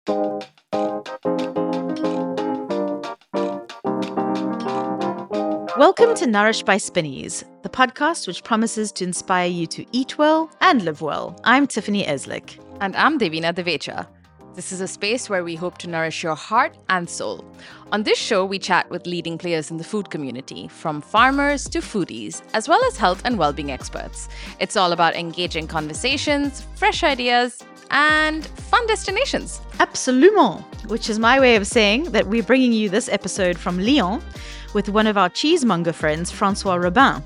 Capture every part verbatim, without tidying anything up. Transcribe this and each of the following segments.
Welcome to Nourished by Spinneys, the podcast which promises to inspire you to eat well and live well. I'm Tiffany Eslick. And I'm Devina Devecha. This is a space where we hope to nourish your heart and soul. On this show, we chat with leading players in the food community, from farmers to foodies, as well as health and well-being experts. It's all about engaging conversations, fresh ideas, and fun destinations. Absolument, which is my way of saying that we're bringing you this episode from Lyon with one of our cheesemonger friends, Francois Robin.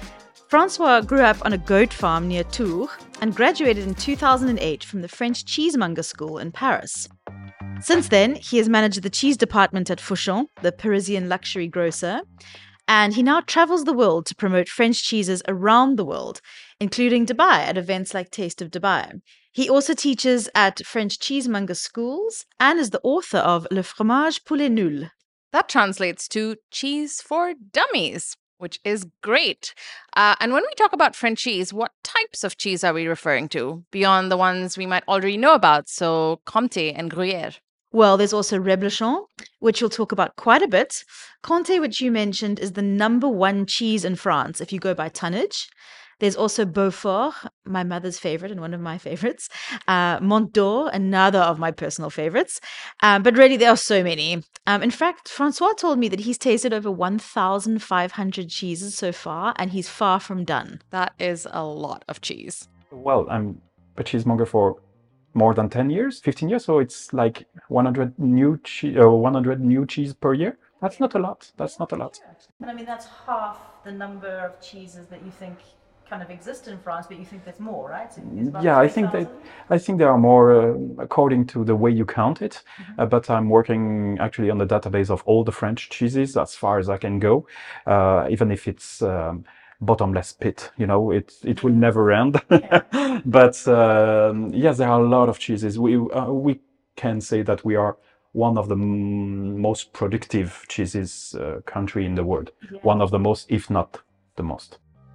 Francois grew up on a goat farm near Tours and graduated in two thousand eight from the French Cheesemonger School in Paris. Since then, he has managed the cheese department at Fauchon, the Parisian luxury grocer, and he now travels the world to promote French cheeses around the world, including Dubai at events like Taste of Dubai. He also teaches at French cheesemonger schools and is the author of Le Fromage pour les nuls. That translates to cheese for dummies, which is great. Uh, and when we talk about French cheese, what types of cheese are we referring to beyond the ones we might already know about, so Comté and Gruyère? Well, there's also Reblochon, which we'll talk about quite a bit. Comté, which you mentioned, is the number one cheese in France if you go by tonnage. There's also Beaufort, my mother's favorite and one of my favorites. Uh, Mont d'Or, another of my personal favorites. Um, but really, there are so many. Um, in fact, Francois told me that he's tasted over one thousand five hundred cheeses so far, and he's far from done. That is a lot of cheese. Well, I'm a cheesemonger for more than ten years, fifteen years. So it's like one hundred new, che- uh, one hundred new cheese per year. That's not a lot. That's not a lot. And I mean, that's half the number of cheeses that you think kind of exist in France, but you think there's more, right? So yeah, I think that I think there are more uh, according to the way you count it. Mm-hmm. Uh, but I'm working actually on the database of all the French cheeses as far as I can go, uh, even if it's um, bottomless pit. You know, it it will never end. Yeah. But um, yes, there are a lot of cheeses. We uh, we can say that we are one of the m- most productive cheeses uh, country in the world. Yeah. One of the most, if not the most.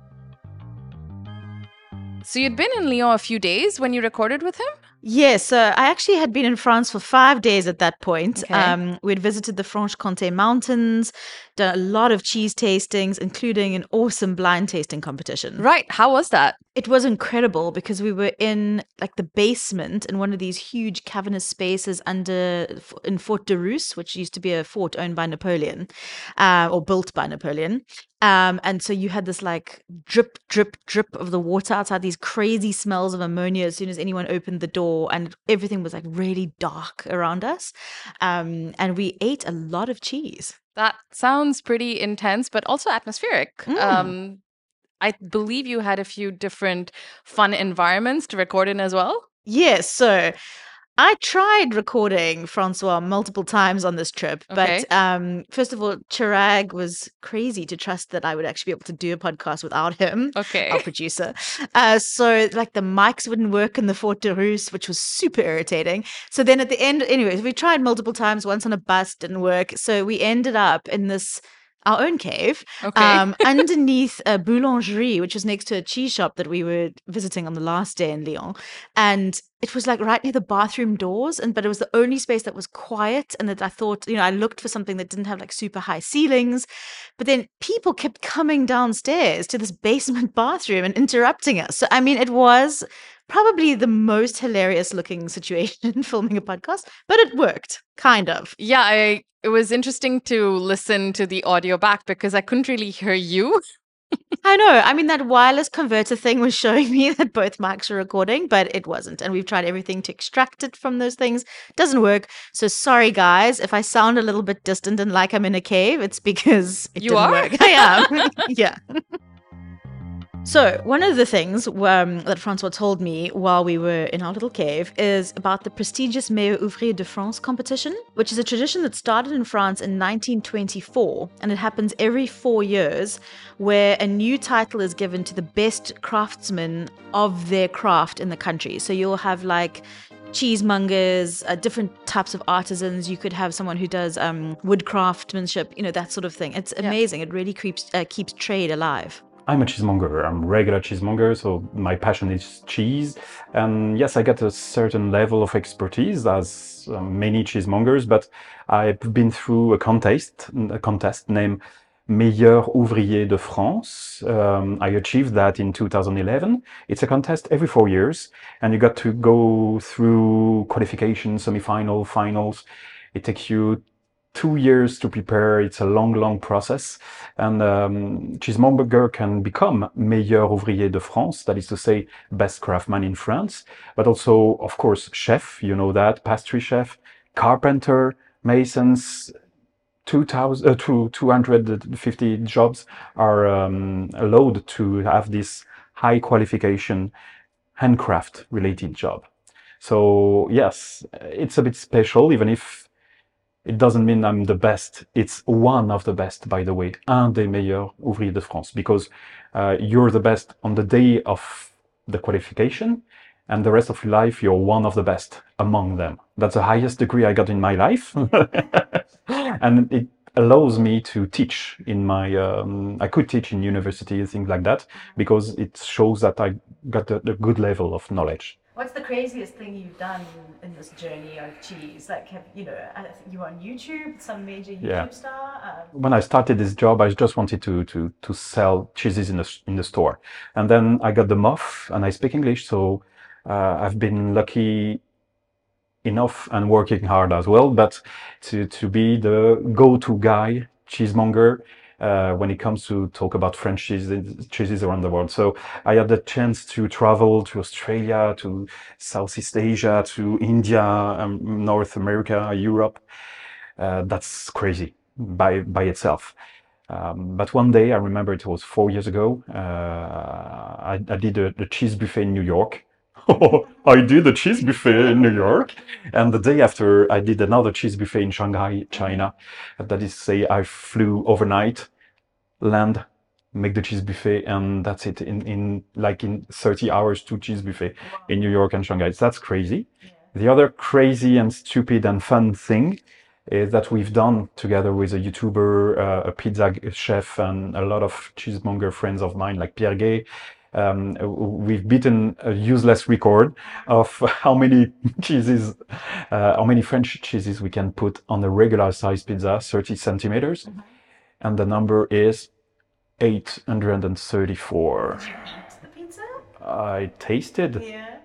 So you'd been in Lyon a few days when you recorded with him? Yes, so I actually had been in France for five days at that point. Okay. Um, we'd visited the Franche-Comté mountains, done a lot of cheese tastings, including an awesome blind tasting competition. Right. How was that? It was incredible because we were in like the basement in one of these huge cavernous spaces under in Fort de Rousse, which used to be a fort owned by Napoleon, uh, or built by Napoleon. Um, and so you had this like drip, drip, drip of the water outside, these crazy smells of ammonia as soon as anyone opened the door, and everything was like really dark around us. Um, and we ate a lot of cheese. That sounds pretty intense, but also atmospheric. Mm. Um, I believe you had a few different fun environments to record in as well. Yes, so I tried recording Francois multiple times on this trip, Okay. but um, first of all, Chirag was crazy to trust that I would actually be able to do a podcast without him, Okay. our producer. Uh, so like the mics wouldn't work in the Fort de Rousse, which was super irritating. So then at the end, anyways, we tried multiple times, once on a bus, didn't work. So we ended up in this our own cave, Okay. um, underneath a boulangerie, which was next to a cheese shop that we were visiting on the last day in Lyon. And it was like right near the bathroom doors, and but it was the only space that was quiet. And that I thought, you know, I looked for something that didn't have like super high ceilings. But then people kept coming downstairs to this basement bathroom and interrupting us. So, I mean, it was probably the most hilarious looking situation filming a podcast, but it worked, kind of. Yeah, I, it was interesting to listen to the audio back because I couldn't really hear you. I know. I mean, that wireless converter thing was showing me that both mics were recording, but it wasn't. And we've tried everything to extract it from those things. Doesn't work. So sorry, guys. If I sound a little bit distant and like I'm in a cave, it's because it You didn't are? work. I am. Yeah. So one of the things um, that Francois told me while we were in our little cave is about the prestigious Meilleur Ouvrier de France competition, which is a tradition that started in France in nineteen twenty-four, and it happens every four years, where a new title is given to the best craftsman of their craft in the country. So you'll have like cheesemongers, uh, different types of artisans. You could have someone who does um, wood craftsmanship, you know, that sort of thing. It's amazing. Yeah. It really keeps uh, keeps trade alive. I'm a cheesemonger. I'm a regular cheesemonger, so my passion is cheese. And yes, I got a certain level of expertise as uh, many cheesemongers, but I've been through a contest, a contest named Meilleur Ouvrier de France. Um, I achieved that in two thousand eleven. It's a contest every four years, and you got to go through qualification, semi-final, finals. It takes you two years to prepare. It's a long, long process. And um, cheesemonger can become Meilleur Ouvrier de France, that is to say, best craftsman in France, but also, of course, chef, you know that, pastry chef, carpenter, masons. two thousand, uh, two hundred fifty jobs are um, allowed to have this high qualification handcraft related job. So yes, it's a bit special, even if it doesn't mean I'm the best. It's one of the best, by the way, un des meilleurs ouvriers de France, because uh, you're the best on the day of the qualification, and the rest of your life, you're one of the best among them. That's the highest degree I got in my life. And it allows me to teach in my, um, I could teach in university, things like that, because it shows that I got a, a good level of knowledge. What's the craziest thing you've done in this journey of cheese? Like, have you know, I think you were on YouTube, some major YouTube Yeah. star? Um... When I started this job, I just wanted to to to sell cheeses in the in the store, and then I got the muff, and I speak English, so uh, I've been lucky enough and working hard as well, but to to be the go-to guy cheesemonger uh, when it comes to talk about French cheeses, cheeses around the world. So I had the chance to travel to Australia, to Southeast Asia, to India, um, North America, Europe. Uh, that's crazy by by itself. Um, but one day, I remember it was four years ago, uh, I, I did a, a cheese buffet in New York. I did a cheese buffet in New York. And the day after, I did another cheese buffet in Shanghai, China. That is to say, I flew overnight, land, make the cheese buffet, and that's it. In, in like in thirty hours, two cheese buffet in New York and Shanghai. That's crazy. Yeah. The other crazy and stupid and fun thing is that we've done together with a YouTuber, uh, a pizza chef, and a lot of cheesemonger friends of mine, like Pierre Gay. Um, we've beaten a useless record of how many cheeses, uh, how many French cheeses we can put on a regular size pizza, thirty centimeters. Mm-hmm. And the number is eight hundred thirty-four. Did you eat the pizza? I tasted. Yeah.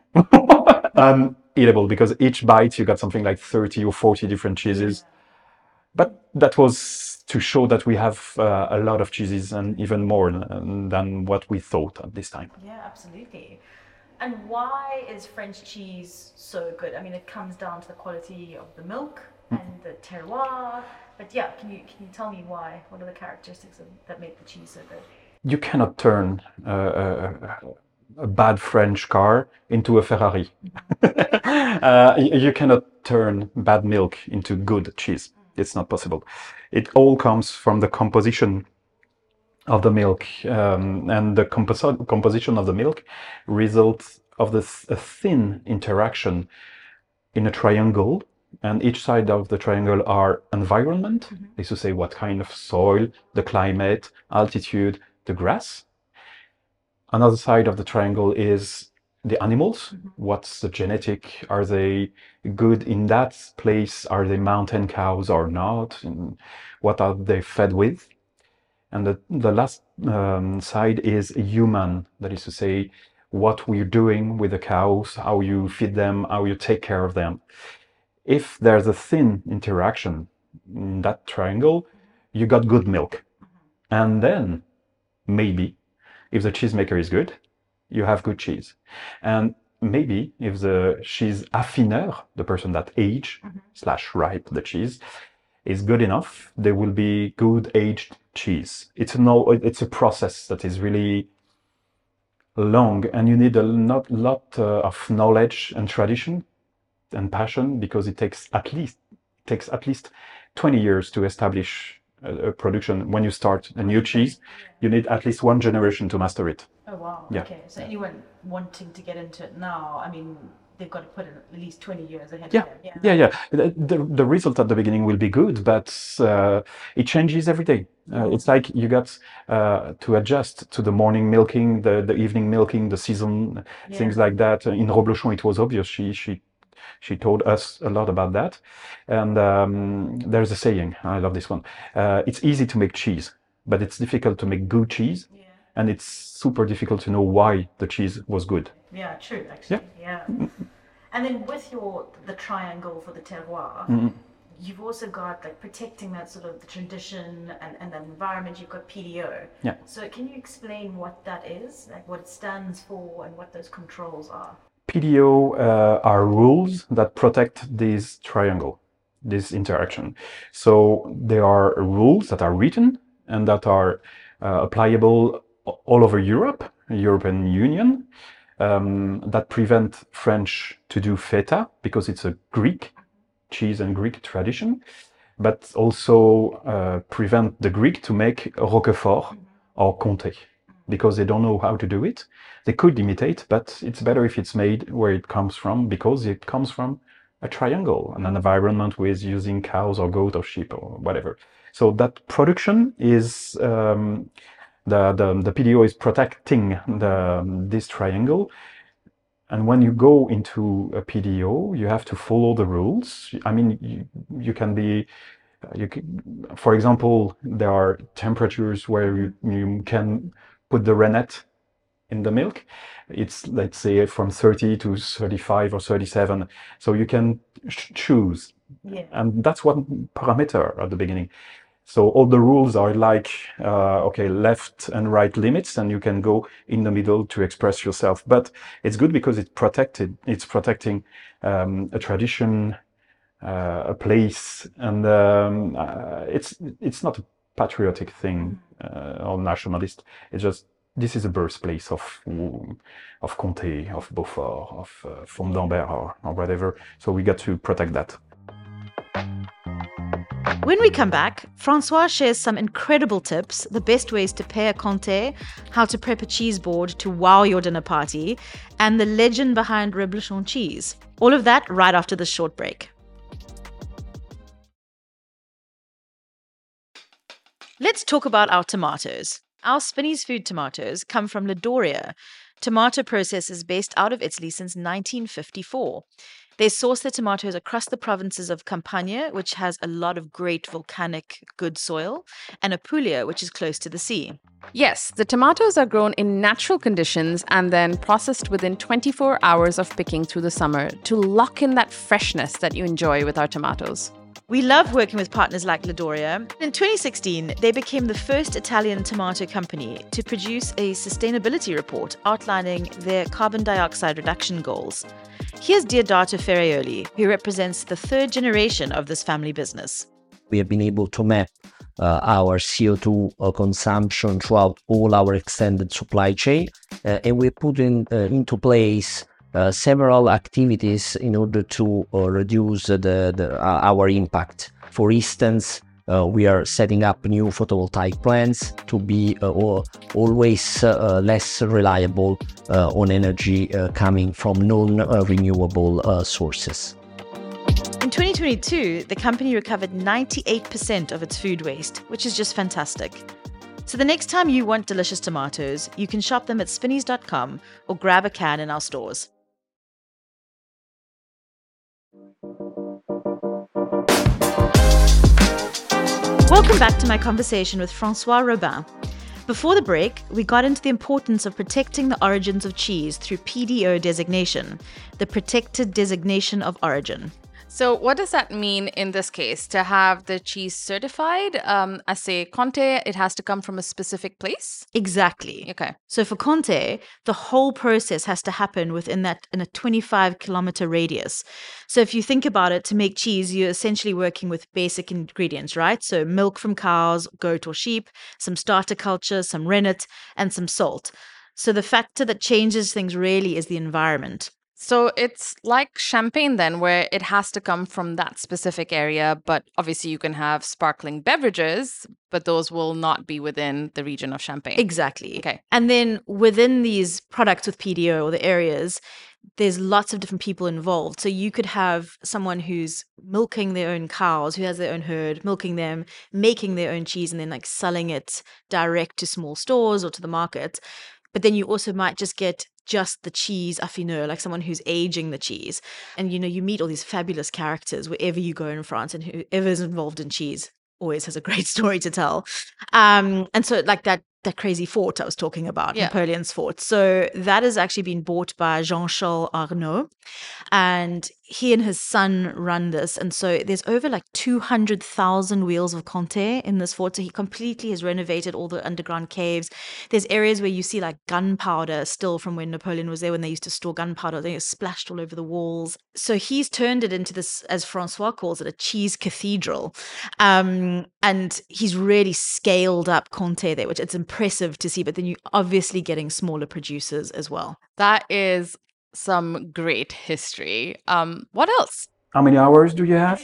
Uneatable, because each bite you got something like thirty or forty different cheeses. Yeah. But that was to show that we have uh, a lot of cheeses, and even more than what we thought at this time. Yeah, absolutely. And why is French cheese so good? I mean, it comes down to the quality of the milk and the terroir. But yeah, can you can you tell me why? What are the characteristics of, that make the cheese so good? You cannot turn uh, a, a bad French car into a Ferrari. uh, you cannot turn bad milk into good cheese. It's not possible. It all comes from the composition of the milk, um, and the compos composition of the milk results of this a thin interaction in a triangle, and each side of the triangle are environment. Mm-hmm. Is to say what kind of soil, the climate, altitude, the grass. Another side of the triangle is the animals. Mm-hmm. What's the genetic? Are they good in that place? Are they mountain cows or not? And what are they fed with? And the, the last um, side is human. That is to say, what we're doing with the cows, how you feed them, how you take care of them. If there's a thin interaction in that triangle, you got good milk. Mm-hmm. And then maybe, if the cheesemaker is good, you have good cheese. And maybe if the cheese affineur, the person that age mm-hmm. slash ripe the cheese, is good enough, there will be good aged cheese. It's a, no, it's a process that is really long, and you need a not, lot uh, of knowledge and tradition and passion, because it takes at least takes at least twenty years to establish a, a production. When you start a new cheese, you need at least one generation to master it. Oh wow. Yeah. Okay. So anyone wanting to get into it now, I mean, they've got to put in at least twenty years ahead Yeah, of them. Yeah, yeah, yeah. The, the, the result at the beginning will be good, but uh, it changes every day. Uh, it's like you got uh, to adjust to the morning milking, the, the evening milking, the season, Yeah. things like that. In Roblochon, it was obvious. She she she told us a lot about that. And um, there's a saying, I love this one. Uh, it's easy to make cheese, but it's difficult to make good cheese. Yeah. And it's super difficult to know why the cheese was good. Yeah, true, actually. Yeah. yeah. And then with your the triangle for the terroir, mm-hmm. you've also got like protecting that sort of the tradition and, and that environment. You've got P D O. Yeah. So can you explain what that is, like what it stands for and what those controls are? P D O uh, are rules that protect this triangle, this interaction. So there are rules that are written and that are uh, applicable all over Europe, European Union, um, that prevent French to do feta because it's a Greek cheese and Greek tradition, but also uh, prevent the Greek to make Roquefort mm-hmm. or Comté because they don't know how to do it. They could imitate, but it's better if it's made where it comes from because it comes from a triangle and an environment with using cows or goat or sheep or whatever. So that production is um, the, the the P D O is protecting the this triangle. And when you go into a P D O, you have to follow the rules. I mean, you, you can be, you can, for example, there are temperatures where you, you can put the rennet in the milk. It's, let's say, from thirty to thirty-five or thirty-seven. So you can sh- choose. Yeah. And that's one parameter at the beginning. So all the rules are like, uh, okay, left and right limits, and you can go in the middle to express yourself. But it's good because it's protected. It's protecting um, a tradition, uh, a place, and um, uh, it's it's not a patriotic thing uh, or nationalist. It's just this is a birthplace of of Comté, of Beaufort, of uh, Font d'Ambert, or, or whatever. So we got to protect that. When we come back, Francois shares some incredible tips, the best ways to pair Comté, how to prep a cheese board to wow your dinner party, and the legend behind Reblochon cheese. All of that right after this short break. Let's talk about our tomatoes. Our Spinneys Food tomatoes come from Ladoria, tomato processors based out of Italy since nineteen fifty-four. They source their tomatoes across the provinces of Campania, which has a lot of great volcanic good soil, and Apulia, which is close to the sea. Yes, the tomatoes are grown in natural conditions and then processed within twenty-four hours of picking through the summer to lock in that freshness that you enjoy with our tomatoes. We love working with partners like Ladoria. In twenty sixteen, they became the first Italian tomato company to produce a sustainability report outlining their carbon dioxide reduction goals. Here's Diodato Ferraioli, who represents the third generation of this family business. We have been able to map uh, our C O two uh, consumption throughout all our extended supply chain, uh, and we put in, uh, into place Uh, several activities in order to uh, reduce the, the uh, our impact. For instance, uh, we are setting up new photovoltaic plants to be uh, always uh, less reliable uh, on energy uh, coming from non-renewable uh, sources. In twenty twenty-two, the company recovered ninety-eight percent of its food waste, which is just fantastic. So the next time you want delicious tomatoes, you can shop them at spinneys dot com or grab a can in our stores. Welcome back to my conversation with Francois Robin. Before the break, we got into the importance of protecting the origins of cheese through P D O designation, the Protected Designation of Origin. So what does that mean in this case? To have the cheese certified, um, as say Comté, it has to come from a specific place? Exactly. Okay. So for Comté, the whole process has to happen within that in a twenty-five kilometer radius. So if you think about it, to make cheese, you're essentially working with basic ingredients, right? So milk from cows, goat or sheep, some starter culture, some rennet, and some salt. So the factor that changes things really is the environment. So it's like champagne then, where it has to come from that specific area, but obviously you can have sparkling beverages, but those will not be within the region of Champagne. Exactly. Okay. And then within these products with P D O or the areas, there's lots of different people involved. So you could have someone who's milking their own cows, who has their own herd, milking them, making their own cheese, and then like selling it direct to small stores or to the market. But then you also might just get just the cheese affineur, like someone who's aging the cheese. And, you know, you meet all these fabulous characters wherever you go in France, and whoever is involved in cheese always has a great story to tell. Um, and so like that, that crazy fort I was talking about, Yeah. Napoleon's fort. So that has actually been bought by Jean-Charles Arnaud, and he and his son run this. And so there's over like two hundred thousand wheels of Comté in this fort. So he completely has renovated all the underground caves. There's areas where you see like gunpowder still from when Napoleon was there, when they used to store gunpowder. They splashed all over the walls. So he's turned it into this, as Francois calls it, a cheese cathedral. Um, and he's really scaled up Comté there, which it's impressive to see. But then you're obviously getting smaller producers as well. That is some great history. Um, what else? How many hours do you have?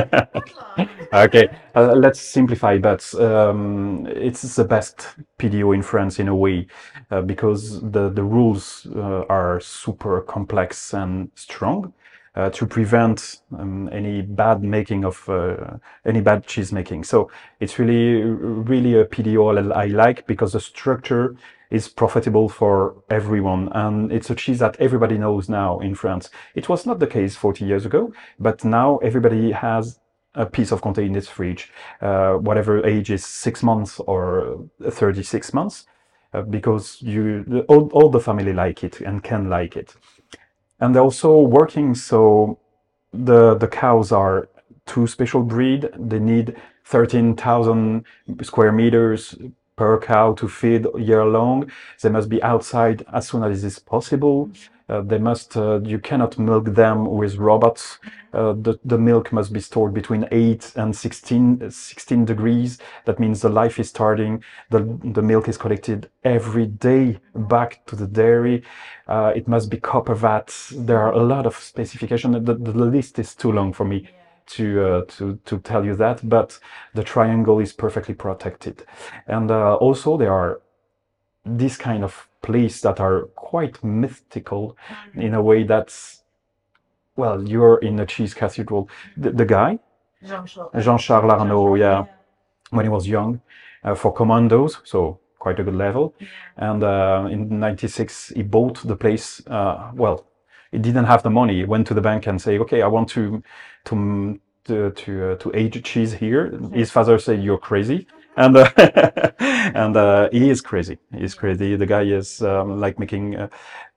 Okay, uh, let's simplify, but um, it's the best P D O in France in a way, uh, because the, the rules uh, are super complex and strong uh, to prevent um, any bad making of, uh, any bad cheese making. So it's really, really a P D O I like, because the structure is profitable for everyone, and it's a cheese that everybody knows now in France. It was not the case forty years ago, but now everybody has a piece of Comté in its fridge, uh, whatever age is six months or thirty-six months, uh, because you the, all, all the family like it and can like it. And they're also working, so the the cows are two special breed. They need thirteen thousand square meters per cow to feed year long. They must be outside as soon as is possible. Uh, they must, uh, you cannot milk them with robots. Uh, the, the milk must be stored between eight and sixteen, sixteen degrees. That means the life is starting. The, the milk is collected every day back to the dairy. Uh, it must be copper vat. There are a lot of specifications. The, the list is too long for me to uh, to to tell you that, but the triangle is perfectly protected. And uh, also there are these kind of places that are quite mythical in a way that's, well, you're in a cheese cathedral. The, the guy, Jean-Charles Arnaud, yeah, when he was young, uh, for commandos, so quite a good level. And uh, in ninety-six, he bought the place, uh, well, he didn't have the money. He went to the bank and say, okay, I want to to to to, uh, to age cheese here. His father said, you're crazy. And uh, and uh, he is crazy. He's crazy. The guy is um, like making a,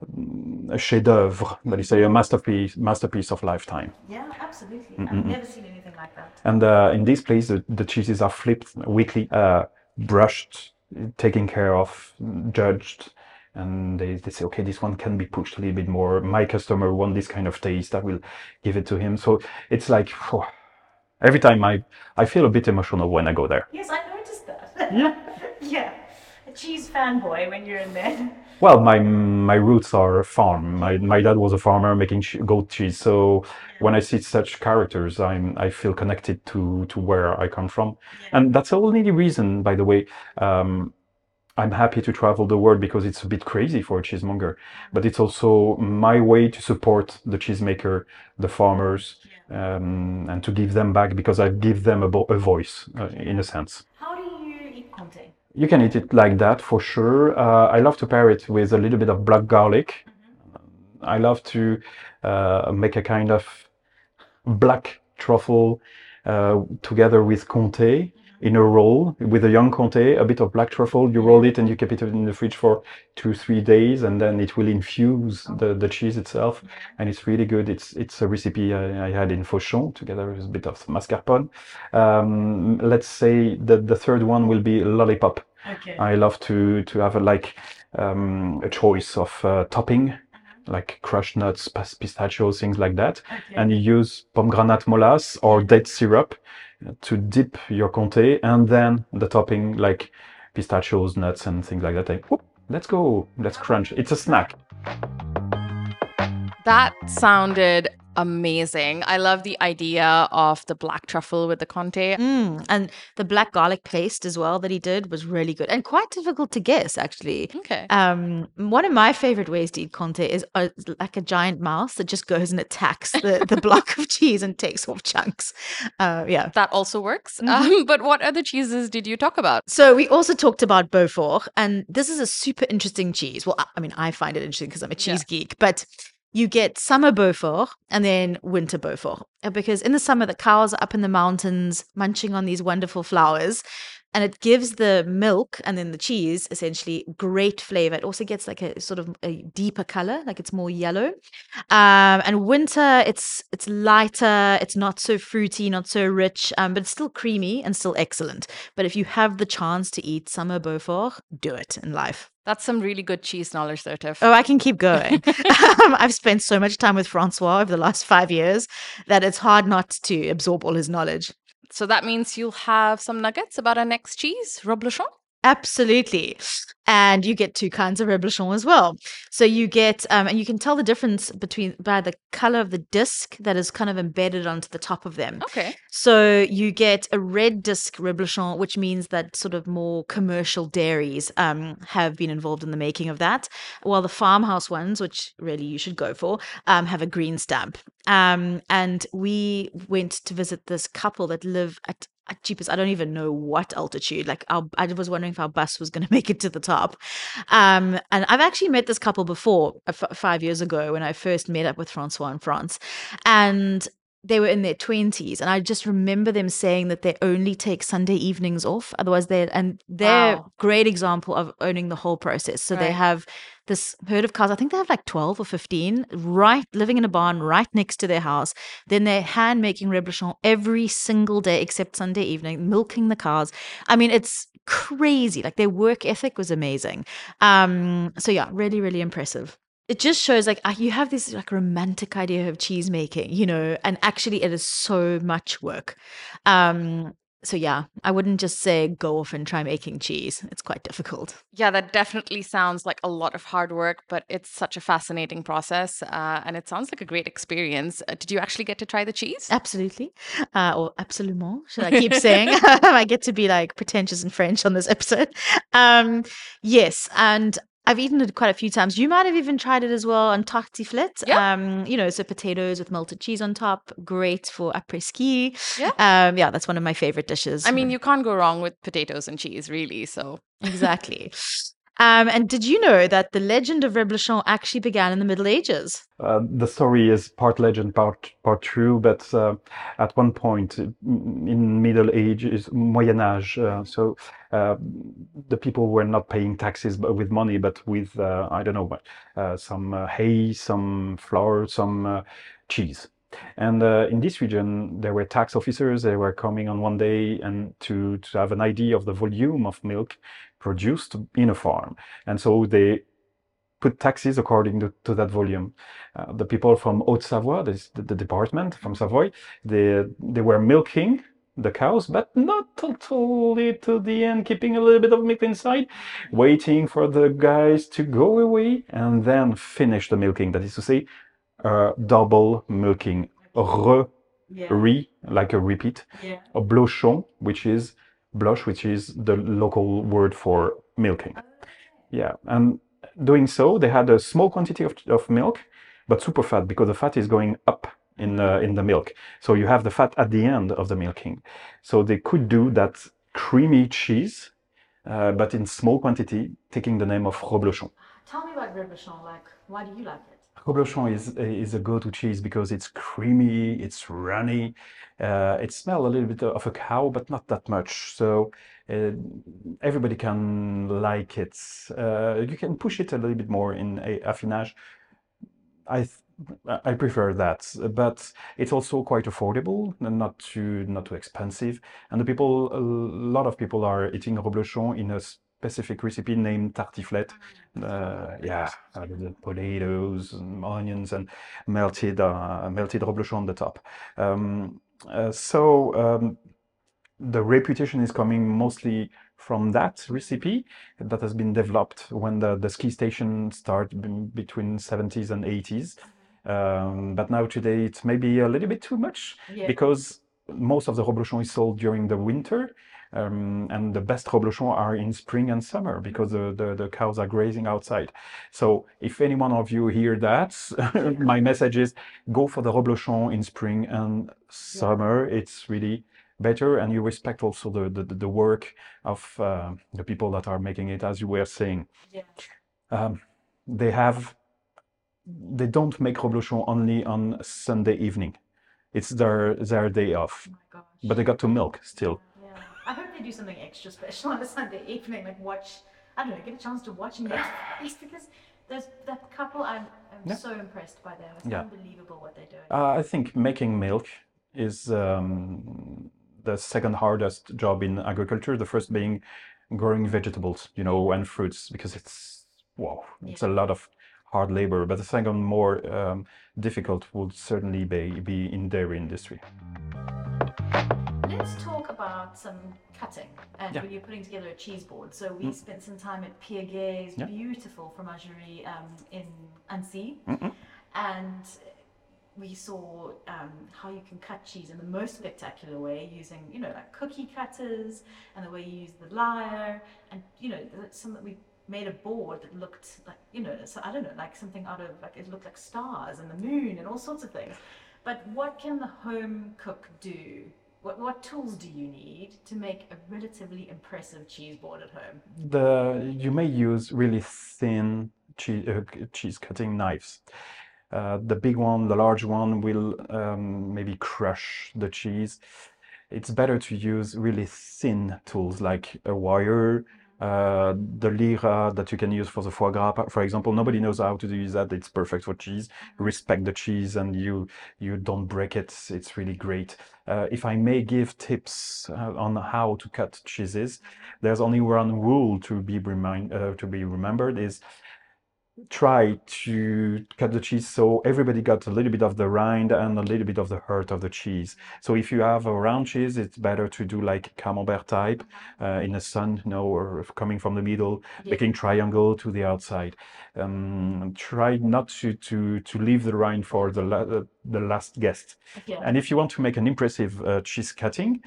a chef-d'œuvre, that is a masterpiece, masterpiece of lifetime. Yeah, absolutely. Mm-mm. I've never seen anything like that. And uh, in this place, the, the cheeses are flipped weekly, uh, brushed, taken care of, judged. And they, they say, okay, this one can be pushed a little bit more. My customer want this kind of taste, I will give it to him. So it's like, oh, every time I, I feel a bit emotional when I go there. Yes, I noticed that. Yeah. Yeah. A cheese fanboy when you're in there. Well, my my roots are farm. My my dad was a farmer making ch- goat cheese. So when I see such characters, I'm I feel connected to to where I come from, and that's the only reason, by the way. Um, I'm happy to travel the world because it's a bit crazy for a cheesemonger, but it's also my way to support the cheesemaker, the farmers, um, and to give them back, because I give them a, bo- a voice, uh, in a sense. How do you eat Comté? You can eat it like that for sure. Uh, I love to pair it with a little bit of black garlic. I love to uh, make a kind of black truffle uh, together with Comté in a roll with a young Comté, a bit of black truffle. You roll it and you keep it in the fridge for two, three days, and then it will infuse the, the cheese itself, and it's really good. It's it's a recipe I, I had in Fauchon together with a bit of mascarpone. Um, let's say that the third one will be lollipop. Okay. I love to to have a, like um, a choice of uh, topping, like crushed nuts, pistachios, things like that. Okay. And you use pomegranate molasse or date syrup to dip your Comté, and then the topping like pistachios, nuts, and things like that. Like, whoop, let's go, let's crunch. It's a snack. That sounded Amazing. I love the idea of the black truffle with the Conte. Mm, and the black garlic paste as well that he did was really good and quite difficult to guess, actually. Okay. Um, one of my favorite ways to eat Conte is uh, like a giant mouse that just goes and attacks the, the block of cheese and takes off chunks. Uh, yeah. That also works. Mhm. Um, but what other cheeses did you talk about? So we also talked about Beaufort, and this is a super interesting cheese. Well, I, I mean, I find it interesting because I'm a cheese geek, but you get summer Beaufort and then winter Beaufort. Uh, Because in the summer, the cows are up in the mountains munching on these wonderful flowers, and it gives the milk and then the cheese essentially great flavor. It also gets like a sort of a deeper color, like it's more yellow. Um, and winter, it's it's lighter, it's not so fruity, not so rich, um, but it's still creamy and still excellent. But if you have the chance to eat summer Beaufort, do it in life. That's some really good cheese knowledge there, Tiff. Oh, I can keep going. um, I've spent so much time with Francois over the last five years that it's hard not to absorb all his knowledge. So that means you'll have some nuggets about our next cheese, Reblochon? Absolutely. And you get two kinds of reblochon as well. So you get, um, and you can tell the difference between by the color of the disc that is kind of embedded onto the top of them. Okay. So you get a red disc reblochon, which means that sort of more commercial dairies um, have been involved in the making of that, while the farmhouse ones, which really you should go for, um, have a green stamp. Um, and we went to visit this couple that live at at cheapest, I don't even know what altitude. Like, our, I was wondering if our bus was going to make it to the top. Um, and I've actually met this couple before, uh, f- five years ago, when I first met up with Francois in France. And they were in their twenties. And I just remember them saying that they only take Sunday evenings off. Otherwise, they're, and they're Wow. great example of owning the whole process. So they Right. have this herd of cows. I think they have like twelve or fifteen, right, living in a barn right next to their house. Then they're hand making reblochon every single day except Sunday evening, milking the cows. I mean, it's crazy. Like, their work ethic was amazing. Um, so yeah, really, really impressive. It just shows like uh, you have this like romantic idea of cheese making, you know, and actually it is so much work. Um, so yeah, I wouldn't just say go off and try making cheese. It's quite difficult. Yeah, that definitely sounds like a lot of hard work, but it's such a fascinating process. Uh, and it sounds like a great experience. Uh, did you actually get to try the cheese? Absolutely. Uh, or absolument, should I keep saying? I get to be like pretentious in French on this episode. Um, yes. And I've eaten it quite a few times. You might have even tried it as well on tartiflette. Yeah. Um, you know, so potatoes with melted cheese on top. Great for après-ski. Yeah. Um, yeah, that's one of my favorite dishes. I mean, you can't go wrong with potatoes and cheese, really. So Exactly. Um, and did you know that the legend of reblochon actually began in the Middle Ages? Uh, the story is part legend, part part true. But uh, at one point uh, in Middle Ages, Moyen Âge, uh, so uh, the people were not paying taxes but with money, but with uh, I don't know, what, uh, some uh, hay, some flour, some uh, cheese. And uh, in this region, there were tax officers. They were coming on one day and to to have an idea of the volume of milk produced in a farm, and so they put taxes according to, to that volume. Uh, the people from Haute-Savoie, this, the, the department from Savoy, they they were milking the cows, but not totally to the end, keeping a little bit of milk inside, waiting for the guys to go away and then finish the milking. That is to say, uh, double milking, re, re, like a repeat, Yeah. a blochon, which is bloch, which is the local word for milking. Yeah, and doing so, they had a small quantity of, of milk, but super fat because the fat is going up in uh, in the milk. So you have the fat at the end of the milking. So they could do that creamy cheese, uh, but in small quantity, taking the name of reblochon. Tell me about reblochon. Like, why do you like it? Reblochon is is a go-to cheese because it's creamy, it's runny, uh, it smells a little bit of a cow, but not that much. So uh, everybody can like it. Uh, you can push it a little bit more in a affinage. I th- I prefer that, but it's also quite affordable and not too not too expensive. And the people, a lot of people are eating reblochon in a specific recipe named tartiflette. Uh, yeah, uh, the potatoes, and onions, and melted uh, melted reblochon on the top. Um, uh, so um, the reputation is coming mostly from that recipe that has been developed when the, the ski station started b- between seventies and eighties. Um, but now today it's maybe a little bit too much Yeah. because most of the reblochon is sold during the winter. Um, and the best reblochon are in spring and summer because the, the, the cows are grazing outside. So if any one of you hear that, my message is go for the reblochon in spring and summer. It's really better, and you respect also the, the, the work of uh, the people that are making it, as you were saying. Yeah. Um, they have, they don't make reblochon only on Sunday evening. It's their, their day off, Oh my gosh. but they got to milk still. Yeah. I hope they do something extra special on a Sunday evening, like watch, I don't know, get a chance to watch Netflix, because there's that couple, I'm, I'm Yeah. so impressed by them. It's Yeah. unbelievable what they're doing. Uh, I think making milk is um, the second hardest job in agriculture. The first being growing vegetables, you know, and fruits, because it's, wow, it's a lot of hard labor. But the second more um, difficult would certainly be, be in dairy industry. Let's talk about some cutting and Yeah. when you're putting together a cheese board. So we spent some time at Pierre Gay's Yeah. beautiful fromagerie um, in Annecy, Mm-mm. and we saw um, how you can cut cheese in the most spectacular way using, you know, like cookie cutters, and the way you use the lyre, and you know, some that we made a board that looked like, you know, so I don't know, like something out of, like it looked like stars and the moon and all sorts of things. But what can the home cook do? What, what tools do you need to make a relatively impressive cheese board at home? The, you may use really thin cheese, uh, cheese cutting knives. Uh, the big one, the large one will um, maybe crush the cheese. It's better to use really thin tools like a wire, uh, the lira that you can use for the foie gras, for example. Nobody knows how to use that. It's perfect for cheese. Respect the cheese and you you don't break it. It's really great. Uh, if I may give tips uh, on how to cut cheeses, there's only one rule to be remind uh, to be remembered is try to cut the cheese so everybody got a little bit of the rind and a little bit of the heart of the cheese. So if you have a round cheese, it's better to do like camembert type uh, in the sun, you know, or coming from the middle, Yeah. making triangle to the outside. Um, try not to to to leave the rind for the la the last guest. Yeah. And if you want to make an impressive uh, cheese cutting,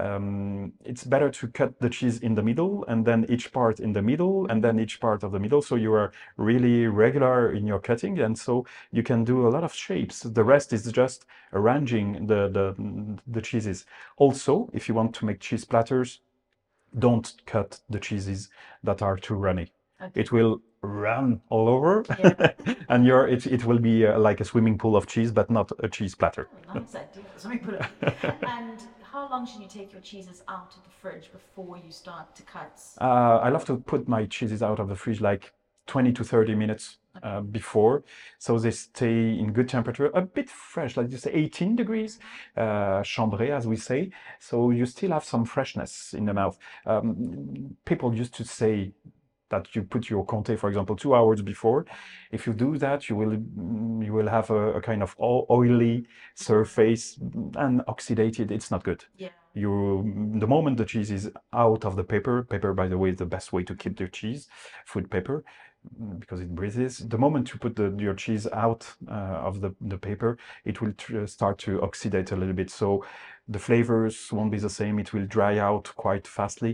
um, it's better to cut the cheese in the middle and then each part in the middle and then each part of the middle. So you are really regular in your cutting, and so you can do a lot of shapes. The rest is just arranging the, the, the cheeses. Also, if you want to make cheese platters, don't cut the cheeses that are too runny. Okay. It will run all over Yeah. and your it, it will be uh, like a swimming pool of cheese, but not a cheese platter. Oh, nice idea. Something put it. And how long should you take your cheeses out of the fridge before you start to cut? Uh, I love to put my cheeses out of the fridge like twenty to thirty minutes uh, before, so they stay in good temperature, a bit fresh, like you say, eighteen degrees, uh, chambré as we say. So you still have some freshness in the mouth. Um, people used to say that you put your Comté, for example, two hours before. If you do that, you will you will have a, a kind of oily surface and oxidated. It's not good. Yeah. You, the moment the cheese is out of the paper, paper, by the way, is the best way to keep the cheese, food paper, because it breathes. The moment you put the, your cheese out uh, of the, the paper, it will tr start to oxidate a little bit. So the flavors won't be the same. It will dry out quite fastly.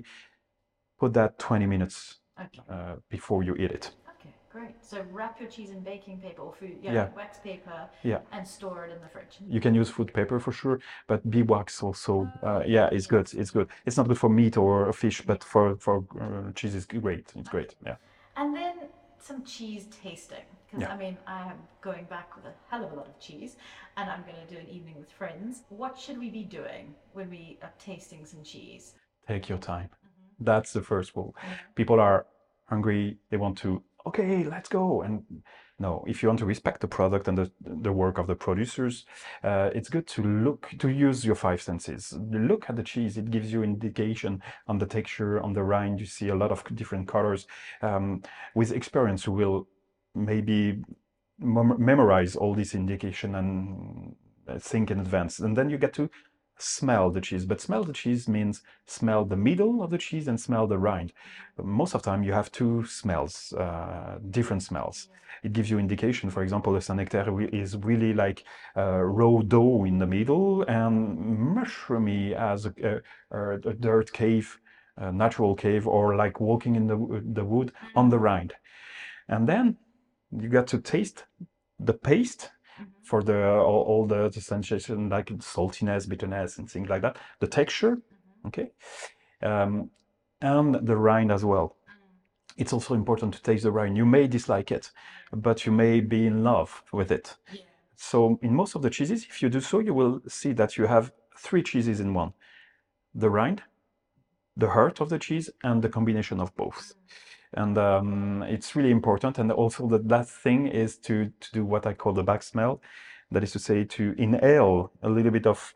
Put that twenty minutes Okay. uh, before you eat it. Okay, great. So wrap your cheese in baking paper or food, yeah, Yeah. wax paper, Yeah. and store it in the fridge. You can use food paper for sure, but beeswax also, uh, yeah, it's good. It's good. It's not good for meat or fish, but for for uh, cheese is great. It's great. Yeah. And then some cheese tasting, because Yeah. I mean, I am going back with a hell of a lot of cheese, and I'm going to do an evening with friends. What should we be doing when we are tasting some cheese? Take your time. That's the first rule. People are hungry. They want to, okay, let's go. And no, if you want to respect the product and the, the work of the producers, uh, it's good to look, to use your five senses. Look at the cheese. It gives you indication on the texture, on the rind. You see a lot of different colors. Um, with experience, you will maybe mem memorize all this indication and think in advance. And then you get to smell the cheese, but smell the cheese means smell the middle of the cheese and smell the rind. Most of the time you have two smells, uh, different smells. It gives you indication. For example, the Saint-Nectaire is really like uh, raw dough in the middle and mushroomy as a, a, a dirt cave, a natural cave, or like walking in the, the wood on the rind. And then you got to taste the paste for the all, all the, the sensation, like saltiness, bitterness, and things like that. The texture, okay, um, and the rind as well. It's also important to taste the rind. You may dislike it, but you may be in love with it. Yeah. So in most of the cheeses, if you do so, you will see that you have three cheeses in one: the rind, the heart of the cheese, and the combination of both. And um, it's really important. And also the last thing is to, to do what I call the back smell. That is to say, to inhale a little bit of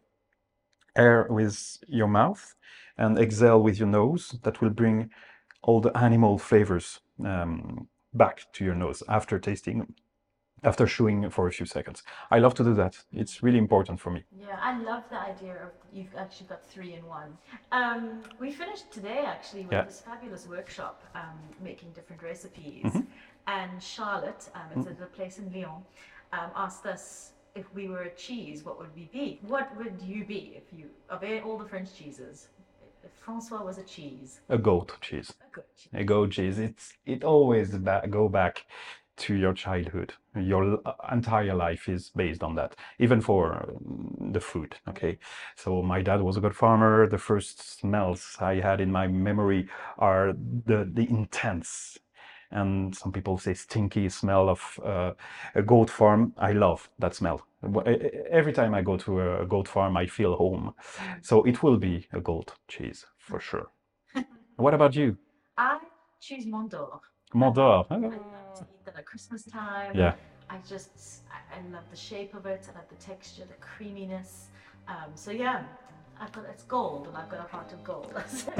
air with your mouth and exhale with your nose. That will bring all the animal flavors um, back to your nose after tasting, after chewing for a few seconds. I love to do that. It's really important for me. Yeah, I love the idea of you've actually got three in one. Um, we finished today actually with yeah. this fabulous workshop um, making different recipes. Mm-hmm. And Charlotte, um, it's mm-hmm. at a place in Lyon, um, asked us if we were a cheese, what would we be? What would you be if you, of all the French cheeses? If Francois was a cheese. A goat cheese. A goat cheese. A goat cheese. It's it always ba- go back to your childhood. Your entire life is based on that, even for the food. Okay, so my dad was a good farmer. The first smells I had in my memory are the the intense, and some people say stinky smell of uh, a goat farm. I love that smell. Every time I go to a goat farm, I feel home. So it will be a goat cheese for sure. What about you? I choose Mont d'Or. Mont d'Or. I love to eat that at Christmas time. Yeah. I just, I, I love the shape of it. I love the texture, the creaminess. Um, so yeah, I've got, it's gold and I've got a heart of gold.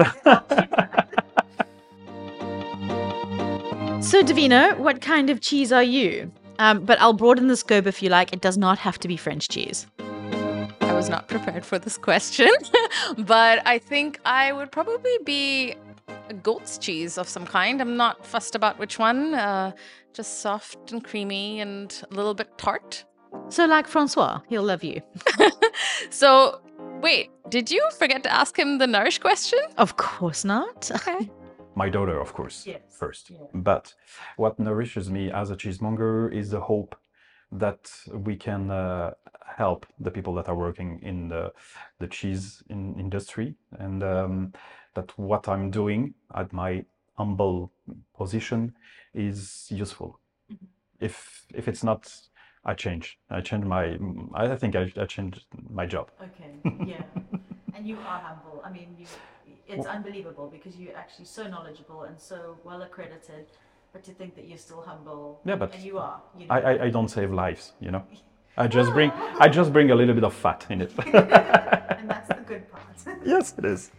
So Davina, what kind of cheese are you? Um, but I'll broaden the scope if you like. It does not have to be French cheese. I was not prepared for this question, but I think I would probably be a goat's cheese of some kind. I'm not fussed about which one. Uh, just soft and creamy and a little bit tart. So like Francois, he'll love you. So wait, did you forget to ask him the nourish question? Of course not. Okay. My daughter, of course, yes. first. Yeah. But what nourishes me as a cheesemonger is the hope that we can uh, help the people that are working in the, the cheese in industry, and um, that what I'm doing at my humble position is useful. Mm-hmm. If if it's not, I change. I change my. I think I, I changed my job. Okay. Yeah. And you are humble. I mean, you. It's unbelievable because you're actually so knowledgeable and so well accredited, but to think that you're still humble. Yeah, but and you are. You know? I, I I don't save lives. You know, I just bring I just bring a little bit of fat in it. And that's the good part. Yes, it is.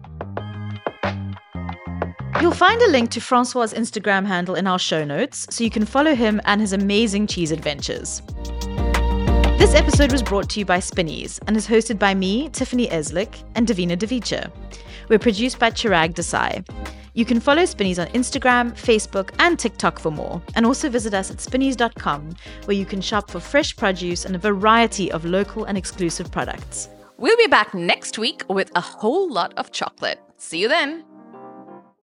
You'll find a link to Francois' Instagram handle in our show notes, so you can follow him and his amazing cheese adventures. This episode was brought to you by Spinneys and is hosted by me, Tiffany Eslick, and Davina Devicha. We're produced by Chirag Desai. You can follow Spinneys on Instagram, Facebook, and TikTok for more, and also visit us at spinneys dot com, where you can shop for fresh produce and a variety of local and exclusive products. We'll be back next week with a whole lot of chocolate. See you then.